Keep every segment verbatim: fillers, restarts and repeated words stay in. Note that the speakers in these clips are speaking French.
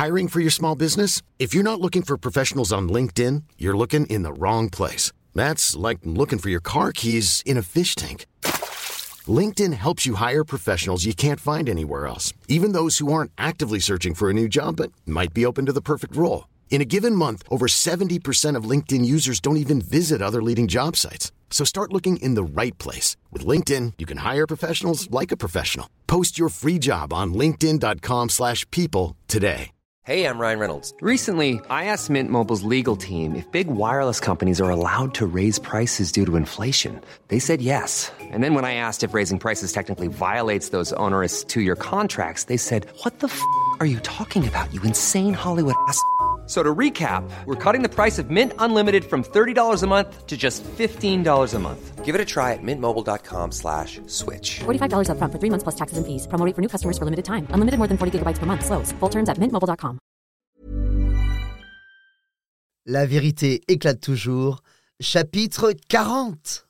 Hiring for your small business? If you're not looking for professionals on LinkedIn, you're looking in the wrong place. That's like looking for your car keys in a fish tank. LinkedIn helps you hire professionals you can't find anywhere else, even those who aren't actively searching for a new job but might be open to the perfect role. In a given month, over seventy percent of LinkedIn users don't even visit other leading job sites. So start looking in the right place. With LinkedIn, you can hire professionals like a professional. Post your free job on linkedin.com slash people today. Hey, I'm Ryan Reynolds. Recently, I asked Mint Mobile's legal team if big wireless companies are allowed to raise prices due to inflation. They said yes. And then when I asked if raising prices technically violates those onerous two-year contracts, they said, what the f*** are you talking about, you insane Hollywood ass f- So to recap, we're cutting the price of Mint Unlimited from thirty dollars a month to just fifteen dollars a month. Give it a try at mintmobile.com slash switch. forty-five dollars up front for three months plus taxes and fees. Promo rate for new customers for limited time. Unlimited more than forty gigabytes per month. Slows full terms at mint mobile dot com. La vérité éclate toujours. Chapitre quarante.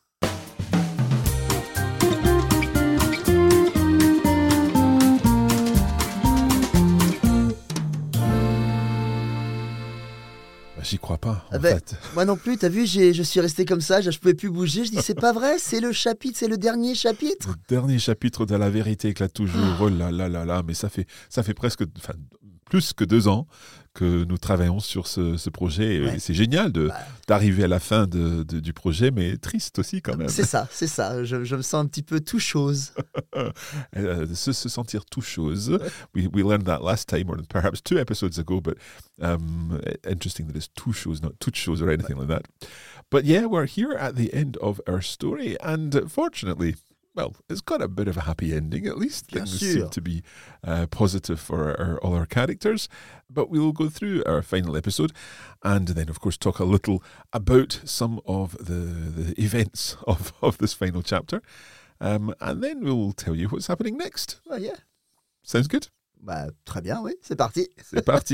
J'y crois pas, en Ah ben, fait. Moi non plus, t'as vu, j'ai, je suis resté comme ça, je pouvais plus bouger. Je dis, c'est pas vrai, c'est le chapitre, c'est le dernier chapitre. Le dernier chapitre de La vérité éclate toujours. Oh là là là là, mais ça fait, ça fait presque, enfin, plus que deux ans que nous travaillons sur ce, ce projet. Ouais. Et c'est génial de, Bah. d'arriver à la fin de, de- du projet, mais triste aussi quand même. C'est ça, c'est ça. Je, je me sens un petit peu tout chose. Euh, se, se sentir tout chose. We, we learned that last time, or perhaps two episodes ago, but um, interesting that it's two shows, not two shows or anything like that. But yeah, we're here at the end of our story, and fortunately, well, it's got a bit of a happy ending, at least. Bien Things sûr. seem to be uh, positive for our, our, all our characters. But we'll go through our final episode and then, of course, talk a little about some of the, the events of, of this final chapter. Um, and then we'll tell you what's happening next. Ah, yeah. Sounds good? Bah, très bien, oui, c'est parti. C'est parti.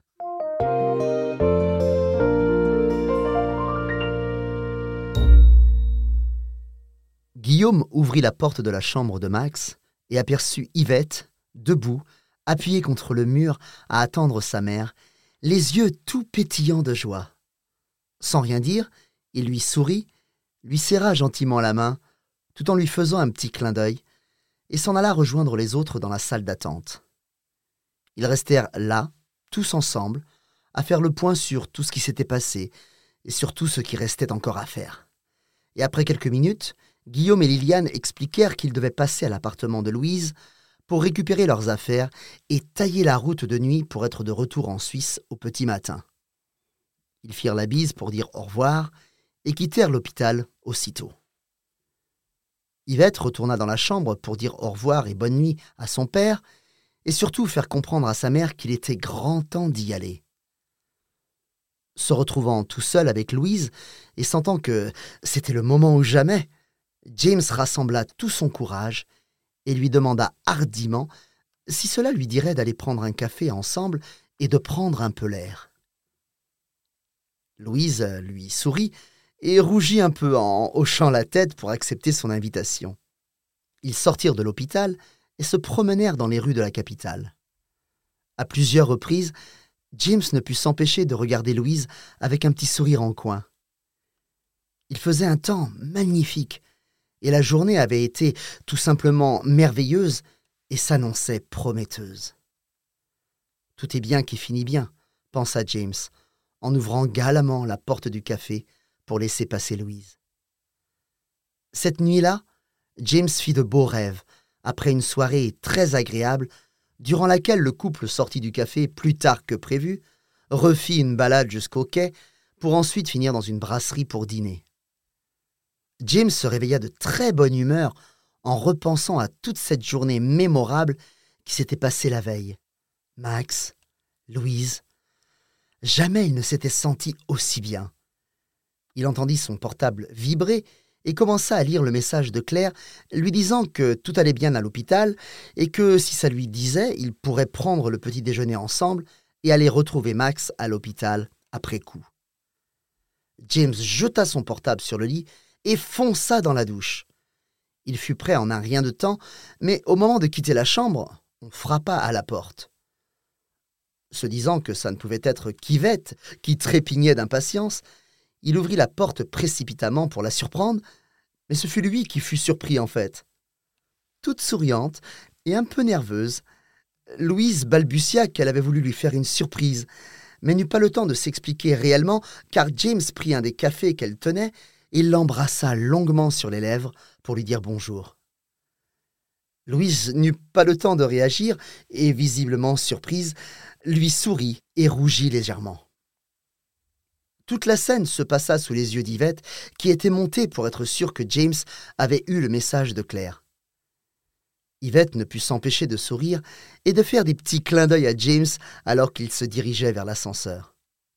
Guillaume ouvrit la porte de la chambre de Max et aperçut Yvette, debout, appuyée contre le mur à attendre sa mère, les yeux tout pétillants de joie. Sans rien dire, il lui sourit, lui serra gentiment la main, tout en lui faisant un petit clin d'œil, et s'en alla rejoindre les autres dans la salle d'attente. Ils restèrent là, tous ensemble, à faire le point sur tout ce qui s'était passé et sur tout ce qui restait encore à faire. Et après quelques minutes, Guillaume et Liliane expliquèrent qu'ils devaient passer à l'appartement de Louise pour récupérer leurs affaires et tailler la route de nuit pour être de retour en Suisse au petit matin. Ils firent la bise pour dire au revoir et quittèrent l'hôpital aussitôt. Yvette retourna dans la chambre pour dire au revoir et bonne nuit à son père et surtout faire comprendre à sa mère qu'il était grand temps d'y aller. Se retrouvant tout seul avec Louise et sentant que c'était le moment ou jamais, James rassembla tout son courage et lui demanda hardiment si cela lui dirait d'aller prendre un café ensemble et de prendre un peu l'air. Louise lui sourit et rougit un peu en hochant la tête pour accepter son invitation. Ils sortirent de l'hôpital et se promenèrent dans les rues de la capitale. À plusieurs reprises, James ne put s'empêcher de regarder Louise avec un petit sourire en coin. Il faisait un temps magnifique et la journée avait été tout simplement merveilleuse et s'annonçait prometteuse. Tout est bien qui finit bien, pensa James, en ouvrant galamment la porte du café pour laisser passer Louise. Cette nuit-là, James fit de beaux rêves, après une soirée très agréable, durant laquelle le couple sortit du café plus tard que prévu, refit une balade jusqu'au quai, pour ensuite finir dans une brasserie pour dîner. James se réveilla de très bonne humeur en repensant à toute cette journée mémorable qui s'était passée la veille. Max, Louise, jamais il ne s'était senti aussi bien. Il entendit son portable vibrer et commença à lire le message de Claire, lui disant que tout allait bien à l'hôpital et que, si ça lui disait, ils pourraient prendre le petit déjeuner ensemble et aller retrouver Max à l'hôpital après coup. James jeta son portable sur le lit et fonça dans la douche. Il fut prêt en un rien de temps, mais au moment de quitter la chambre, on frappa à la porte. Se disant que ça ne pouvait être qu'Yvette, qui trépignait d'impatience, il ouvrit la porte précipitamment pour la surprendre, mais ce fut lui qui fut surpris en fait. Toute souriante et un peu nerveuse, Louise balbutia qu'elle avait voulu lui faire une surprise, mais n'eut pas le temps de s'expliquer réellement, car James prit un des cafés qu'elle tenait et l'embrassa longuement sur les lèvres pour lui dire bonjour. Louise n'eut pas le temps de réagir et, visiblement surprise, lui sourit et rougit légèrement. Toute la scène se passa sous les yeux d'Yvette, qui était montée pour être sûre que James avait eu le message de Claire. Yvette ne put s'empêcher de sourire et de faire des petits clins d'œil à James alors qu'il se dirigeait vers l'ascenseur.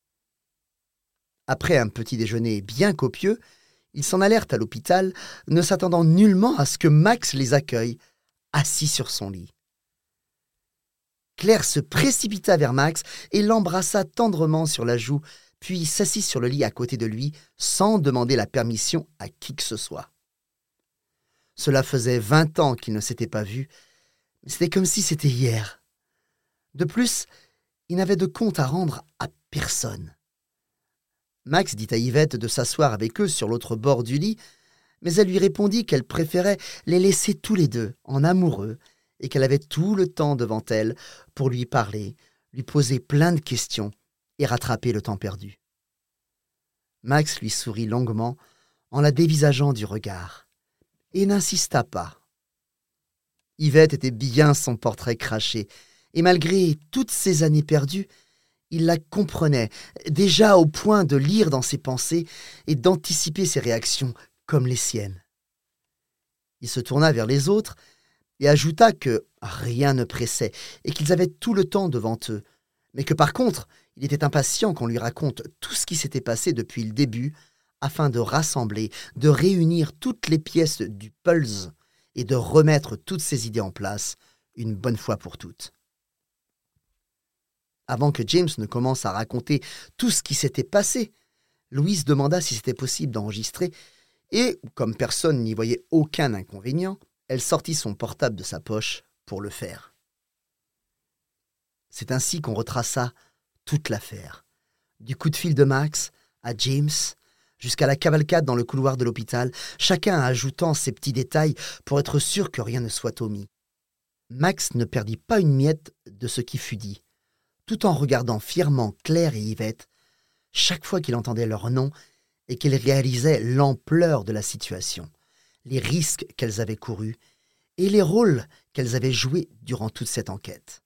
Après un petit déjeuner bien copieux, ils s'en allèrent à l'hôpital, ne s'attendant nullement à ce que Max les accueille, assis sur son lit. Claire se précipita vers Max et l'embrassa tendrement sur la joue, puis s'assit sur le lit à côté de lui sans demander la permission à qui que ce soit. Cela faisait vingt ans qu'ils ne s'étaient pas vus, mais c'était comme si c'était hier. De plus, il n'avait de compte à rendre à personne. Max dit à Yvette de s'asseoir avec eux sur l'autre bord du lit, mais elle lui répondit qu'elle préférait les laisser tous les deux en amoureux et qu'elle avait tout le temps devant elle pour lui parler, lui poser plein de questions et rattraper le temps perdu. Max lui sourit longuement en la dévisageant du regard et n'insista pas. Yvette était bien son portrait craché et malgré toutes ces années perdues, il la comprenait, déjà au point de lire dans ses pensées et d'anticiper ses réactions comme les siennes. Il se tourna vers les autres et ajouta que rien ne pressait et qu'ils avaient tout le temps devant eux, mais que par contre, il était impatient qu'on lui raconte tout ce qui s'était passé depuis le début afin de rassembler, de réunir toutes les pièces du puzzle et de remettre toutes ses idées en place une bonne fois pour toutes. Avant que James ne commence à raconter tout ce qui s'était passé, Louise demanda si c'était possible d'enregistrer et, comme personne n'y voyait aucun inconvénient, elle sortit son portable de sa poche pour le faire. C'est ainsi qu'on retraça toute l'affaire, du coup de fil de Max à James, jusqu'à la cavalcade dans le couloir de l'hôpital, chacun ajoutant ses petits détails pour être sûr que rien ne soit omis. Max ne perdit pas une miette de ce qui fut dit, tout en regardant fièrement Claire et Yvette, chaque fois qu'il entendait leur nom et qu'il réalisait l'ampleur de la situation, les risques qu'elles avaient courus et les rôles qu'elles avaient joués durant toute cette enquête.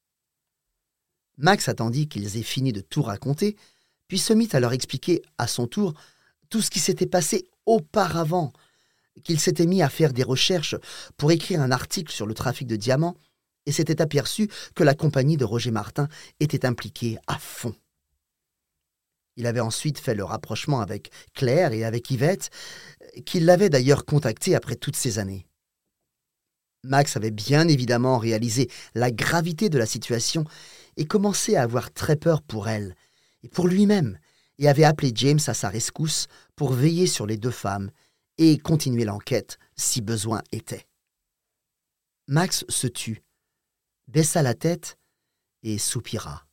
Max attendit qu'ils aient fini de tout raconter, puis se mit à leur expliquer à son tour tout ce qui s'était passé auparavant, qu'il s'était mis à faire des recherches pour écrire un article sur le trafic de diamants et s'était aperçu que la compagnie de Roger Martin était impliquée à fond. Il avait ensuite fait le rapprochement avec Claire et avec Yvette, qui l'avait d'ailleurs contacté après toutes ces années. Max avait bien évidemment réalisé la gravité de la situation et commençait à avoir très peur pour elle et pour lui-même, et avait appelé James à sa rescousse pour veiller sur les deux femmes et continuer l'enquête si besoin était. Max se tut, baissa la tête et soupira.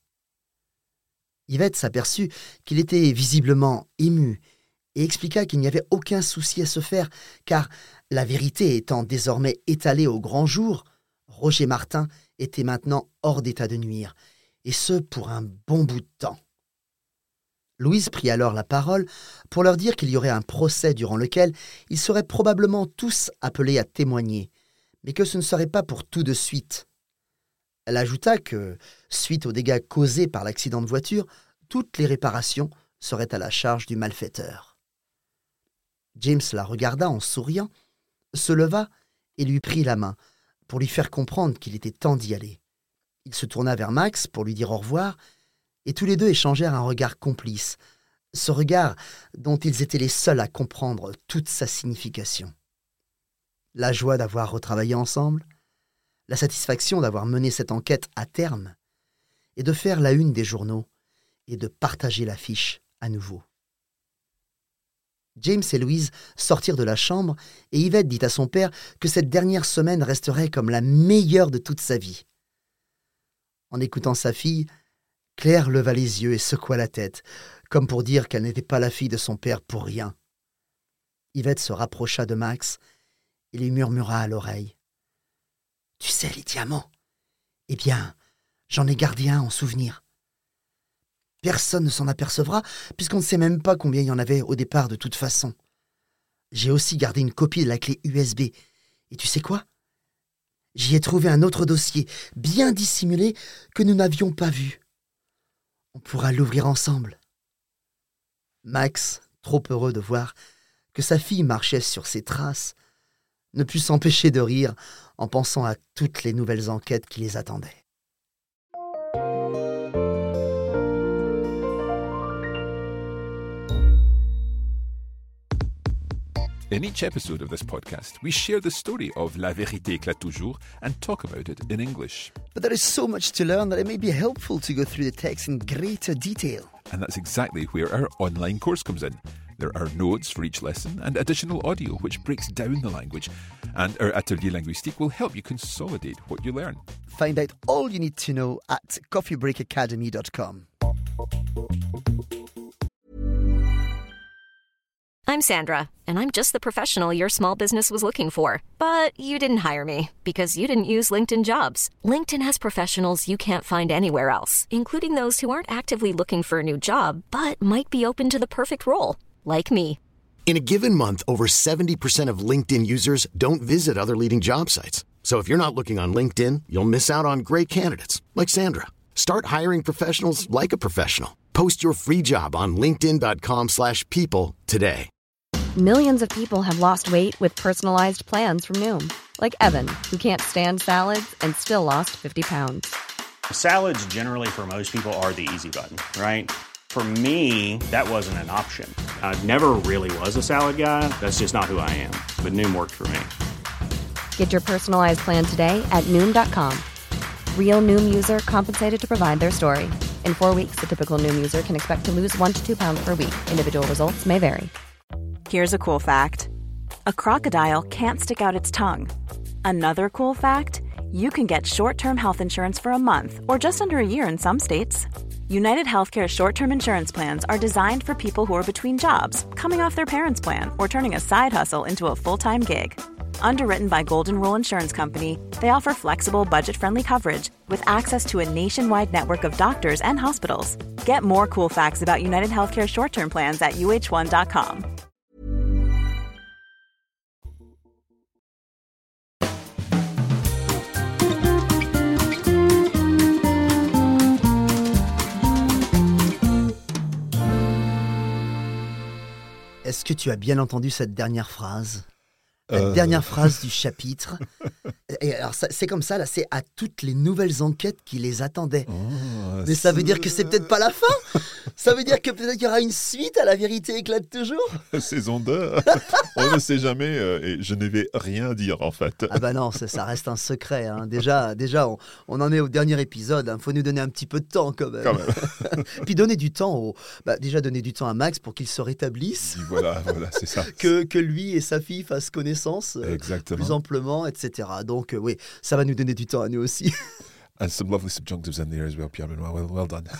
Yvette s'aperçut qu'il était visiblement ému et expliqua qu'il n'y avait aucun souci à se faire, car, la vérité étant désormais étalée au grand jour, Roger Martin était maintenant hors d'état de nuire, et ce pour un bon bout de temps. Louise prit alors la parole pour leur dire qu'il y aurait un procès durant lequel ils seraient probablement tous appelés à témoigner, mais que ce ne serait pas pour tout de suite. Elle ajouta que, suite aux dégâts causés par l'accident de voiture, toutes les réparations seraient à la charge du malfaiteur. James la regarda en souriant, se leva et lui prit la main pour lui faire comprendre qu'il était temps d'y aller. Il se tourna vers Max pour lui dire au revoir, et tous les deux échangèrent un regard complice, ce regard dont ils étaient les seuls à comprendre toute sa signification. La joie d'avoir retravaillé ensemble, la satisfaction d'avoir mené cette enquête à terme, et de faire la une des journaux, et de partager l'affiche à nouveau. James et Louise sortirent de la chambre, et Yvette dit à son père que cette dernière semaine resterait comme la meilleure de toute sa vie. En écoutant sa fille, Claire leva les yeux et secoua la tête, comme pour dire qu'elle n'était pas la fille de son père pour rien. Yvette se rapprocha de Max et lui murmura à l'oreille. « Tu sais, les diamants, eh bien, j'en ai gardé un en souvenir. Personne ne s'en apercevra, puisqu'on ne sait même pas combien il y en avait au départ de toute façon. J'ai aussi gardé une copie de la clé U S B. Et tu sais quoi ? J'y ai trouvé un autre dossier, bien dissimulé, que nous n'avions pas vu. On pourra l'ouvrir ensemble. » Max, trop heureux de voir que sa fille marchait sur ses traces, ne put s'empêcher de rire en pensant à toutes les nouvelles enquêtes qui les attendaient. In each episode of this podcast, we share the story of La Vérité éclate toujours and talk about it in English. But there is so much to learn that it may be helpful to go through the text in greater detail. And that's exactly where our online course comes in. There are notes for each lesson and additional audio which breaks down the language. And our Atelier Linguistique will help you consolidate what you learn. Find out all you need to know at coffee break academy dot com. I'm Sandra, and I'm just the professional your small business was looking for. But you didn't hire me because you didn't use LinkedIn Jobs. LinkedIn has professionals you can't find anywhere else, including those who aren't actively looking for a new job, but might be open to the perfect role, like me. In a given month, over seventy percent of LinkedIn users don't visit other leading job sites. So if you're not looking on LinkedIn, you'll miss out on great candidates like Sandra. Start hiring professionals like a professional. Post your free job on linkedin dot com slash people today. Millions of people have lost weight with personalized plans from Noom. Like Evan, who can't stand salads and still lost fifty pounds. Salads generally for most people are the easy button, right? For me, that wasn't an option. I never really was a salad guy. That's just not who I am. But Noom worked for me. Get your personalized plan today at Noom dot com. Real Noom user compensated to provide their story. In four weeks, the typical Noom user can expect to lose one to two pounds per week. Individual results may vary. Here's a cool fact. A crocodile can't stick out its tongue. Another cool fact, you can get short-term health insurance for a month or just under a year in some states. United Healthcare short-term insurance plans are designed for people who are between jobs, coming off their parents' plan, or turning a side hustle into a full-time gig. Underwritten by Golden Rule Insurance Company, they offer flexible, budget-friendly coverage with access to a nationwide network of doctors and hospitals. Get more cool facts about United Healthcare short-term plans at U H one dot com. Est-ce que tu as bien entendu cette dernière phrase ? La Euh. dernière phrase du chapitre. Et alors, ça- c'est comme ça, là, c'est à toutes les nouvelles enquêtes qui les attendaient. Oh, Mais ça veut dire que c'est peut-être pas la fin. Ça veut dire que peut-être qu'il y aura une suite à La Vérité éclate toujours. Saison deux. On ne sait jamais euh, et je ne vais rien dire en fait. Ah bah non, ça, ça reste un secret. Hein. Déjà, déjà on, on en est au dernier épisode. Il faut nous donner un petit peu de temps quand même. Quand même. Puis donner du temps au... bah, déjà donner du temps à Max pour qu'il se rétablisse. Voilà, voilà, c'est ça. Que, que lui et sa fille fassent connaissance euh, Exactement. plus amplement, et cetera. Donc euh, oui, ça va nous donner du temps à nous aussi. And some lovely subjunctives in there as well, Pierre Benoit. Well, well done.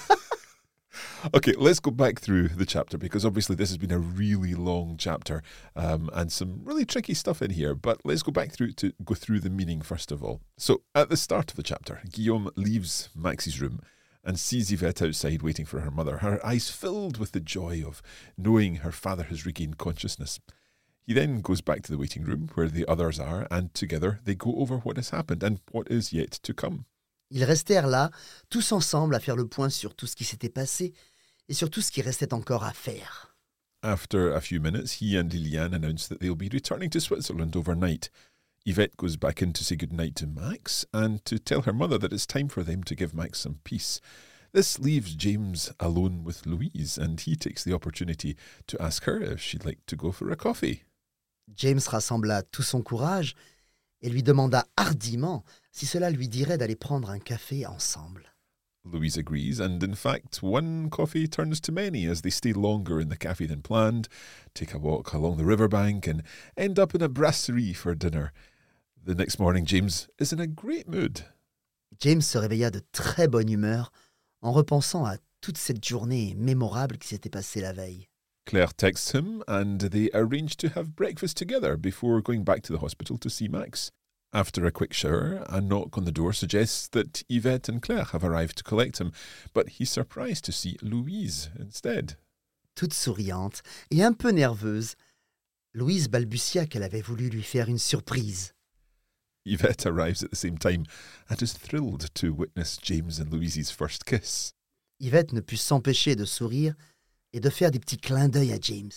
Okay, let's go back through the chapter because obviously this has been a really long chapter um, and some really tricky stuff in here. But let's go back through to go through the meaning first of all. So at the start of the chapter, Guillaume leaves Max's room and sees Yvette outside waiting for her mother, her eyes filled with the joy of knowing her father has regained consciousness. He then goes back to the waiting room where the others are, and together they go over what has happened and what is yet to come. Ils restèrent là, tous ensemble, à faire le point sur tout ce qui s'était passé et sur tout ce qui restait encore à faire. After a few minutes, he and Liliane announce that they'll be returning to Switzerland overnight. Yvette goes back in to say goodnight to Max and to tell her mother that it's time for them to give Max some peace. This leaves James alone with Louise, and he takes the opportunity to ask her if she'd like to go for a coffee. James rassembla tout son courage et lui demanda hardiment si cela lui dirait d'aller prendre un café ensemble. Louise agrees, and in fact, one coffee turns to many as they stay longer in the cafe than planned, take a walk along the riverbank, and end up in a brasserie for dinner. The next morning, James is in a great mood. James se réveilla de très bonne humeur en repensant à toute cette journée mémorable qui s'était passée la veille. Claire texts him and they arrange to have breakfast together before going back to the hospital to see Max. After a quick shower, a knock on the door suggests that Yvette and Claire have arrived to collect him, but he's surprised to see Louise instead. Toute souriante et un peu nerveuse, Louise balbutia qu'elle avait voulu lui faire une surprise. Yvette arrives at the same time and is thrilled to witness James and Louise's first kiss. Yvette ne put s'empêcher de sourire et de faire des petits clins d'œil à James.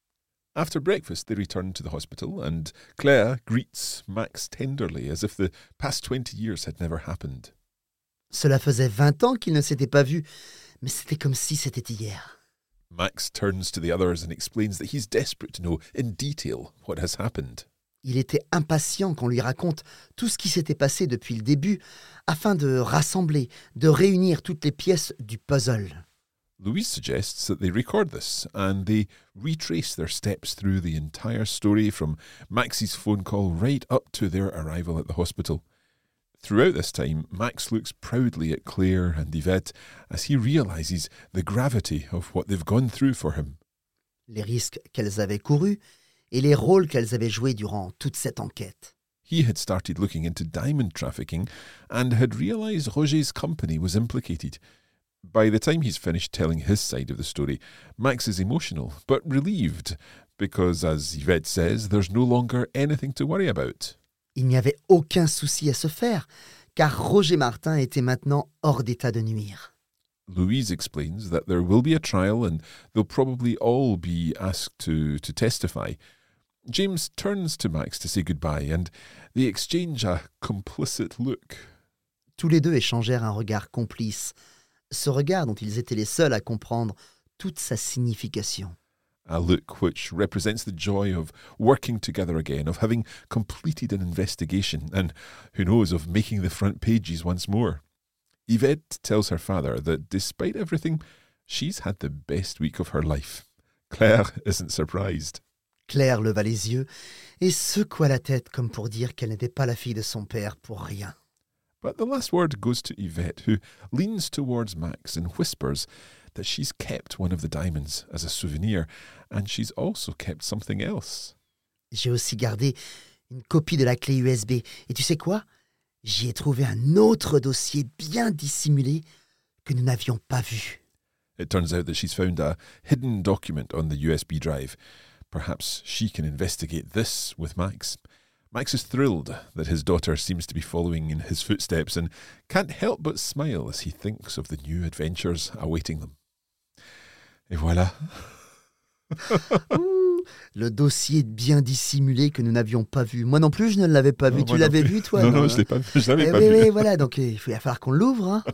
After breakfast, they return to the hospital and Claire greets Max tenderly as if the past twenty years had never happened. Cela faisait vingt ans qu'ils ne s'étaient pas vus, mais c'était comme si c'était hier. Max turns to the others and explains that he's desperate to know in detail what has happened. Il était impatient qu'on lui raconte tout ce qui s'était passé depuis le début afin de rassembler, de réunir toutes les pièces du puzzle. Louise suggests that they record this and they retrace their steps through the entire story from Max's phone call right up to their arrival at the hospital. Throughout this time, Max looks proudly at Claire and Yvette as he realises the gravity of what they've gone through for him. Les risques qu'elles avaient courus et les rôles qu'elles avaient joués durant toute cette enquête. He had started looking into diamond trafficking and had realised Roger's company was implicated. By the time he's finished telling his side of the story, Max is emotional, but relieved, because, as Yvette says, there's no longer anything to worry about. Il n'y avait aucun souci à se faire, car Roger Martin était maintenant hors d'état de nuire. Louise explains that there will be a trial and they'll probably all be asked to, to testify. James turns to Max to say goodbye and they exchange a complicit look. Tous les deux échangèrent un regard complice, ce regard dont ils étaient les seuls à comprendre toute sa signification. A look which represents the joy of working together again, of having completed an investigation, and, who knows, of making the front pages once more. Yvette tells her father that despite everything, she's had the best week of her life. Claire isn't surprised. Claire leva les yeux et secoua la tête comme pour dire qu'elle n'était pas la fille de son père pour rien. But the last word goes to Yvette, who leans towards Max and whispers that she's kept one of the diamonds as a souvenir, and she's also kept something else. J'ai aussi gardé une copie de la clé U S B. Et tu sais quoi? J'y ai trouvé un autre dossier bien dissimulé que nous n'avions pas vu. It turns out that she's found a hidden document on the U S B drive. Perhaps she can investigate this with Max. Max is thrilled that his daughter seems to be following in his footsteps and can't help but smile as he thinks of the new adventures awaiting them. Et voilà. Ouh, le dossier bien dissimulé que nous n'avions pas vu. Moi non plus, je ne l'avais pas vu. Non, tu l'avais vu, toi? Non, non, non, je ne l'ai pas vu. Je l'avais eh pas oui, vu. Oui, voilà. Donc, il va falloir qu'on l'ouvre. Hein.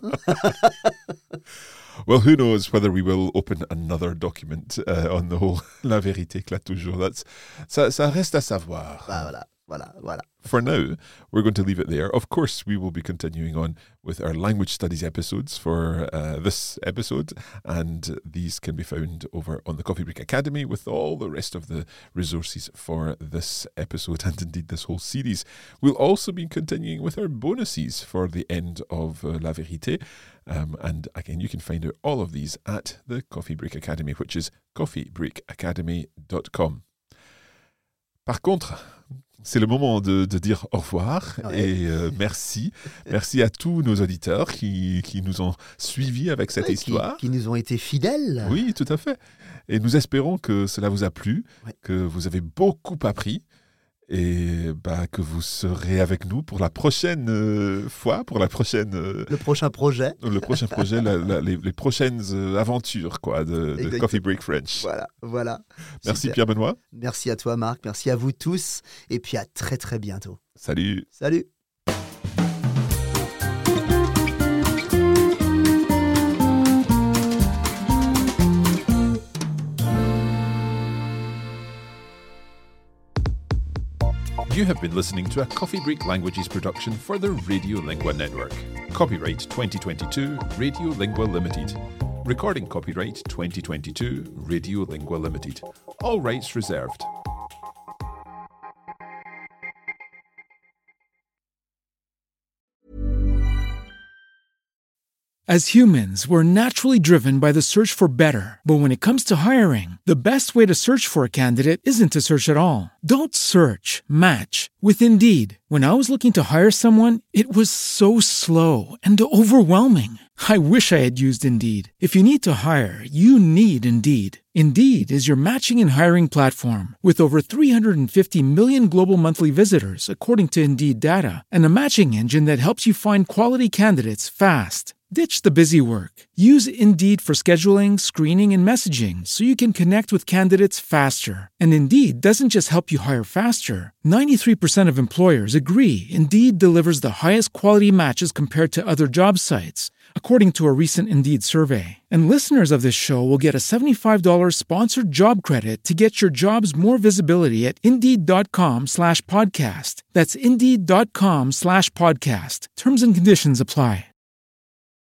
Well, who knows whether we will open another document uh, on the whole La Vérité éclate toujours. That's, ça, ça reste à savoir. Bah, voilà. Voilà, voilà. For now, we're going to leave it there. Of course, we will be continuing on with our language studies episodes for uh, this episode, and these can be found over on the Coffee Break Academy with all the rest of the resources for this episode and indeed this whole series. We'll also be continuing with our bonuses for the end of uh, La Vérité, um, and again, you can find out all of these at the Coffee Break Academy, which is coffee break academy dot com. Par contre, c'est le moment de, de dire au revoir ouais. et euh, merci. Merci à tous nos auditeurs qui, qui nous ont suivis avec cette ouais, histoire. Qui, qui nous ont été fidèles. Oui, tout à fait. Et nous espérons que cela vous a plu, ouais. que vous avez beaucoup appris et bah, que vous serez avec nous pour la prochaine euh, fois, pour la prochaine... Euh, le prochain projet. Le prochain projet, la, la, les, les prochaines euh, aventures quoi, de, de Coffee Break French. Voilà, voilà. Merci Super. Pierre-Benoît. Merci à toi Marc, merci à vous tous et puis à très très bientôt. Salut. Salut. You have been listening to a Coffee Break Languages production for the Radiolingua Network. Copyright twenty twenty-two, Radiolingua Limited. Recording copyright twenty twenty-two, Radiolingua Limited. All rights reserved. As humans, we're naturally driven by the search for better. But when it comes to hiring, the best way to search for a candidate isn't to search at all. Don't search, match with Indeed. When I was looking to hire someone, it was so slow and overwhelming. I wish I had used Indeed. If you need to hire, you need Indeed. Indeed is your matching and hiring platform with over three hundred fifty million global monthly visitors, according to Indeed data, and a matching engine that helps you find quality candidates fast. Ditch the busy work. Use Indeed for scheduling, screening, and messaging so you can connect with candidates faster. And Indeed doesn't just help you hire faster. ninety-three percent of employers agree Indeed delivers the highest quality matches compared to other job sites, according to a recent Indeed survey. And listeners of this show will get a seventy-five dollars sponsored job credit to get your jobs more visibility at Indeed.com slash podcast. That's Indeed.com slash podcast. Terms and conditions apply.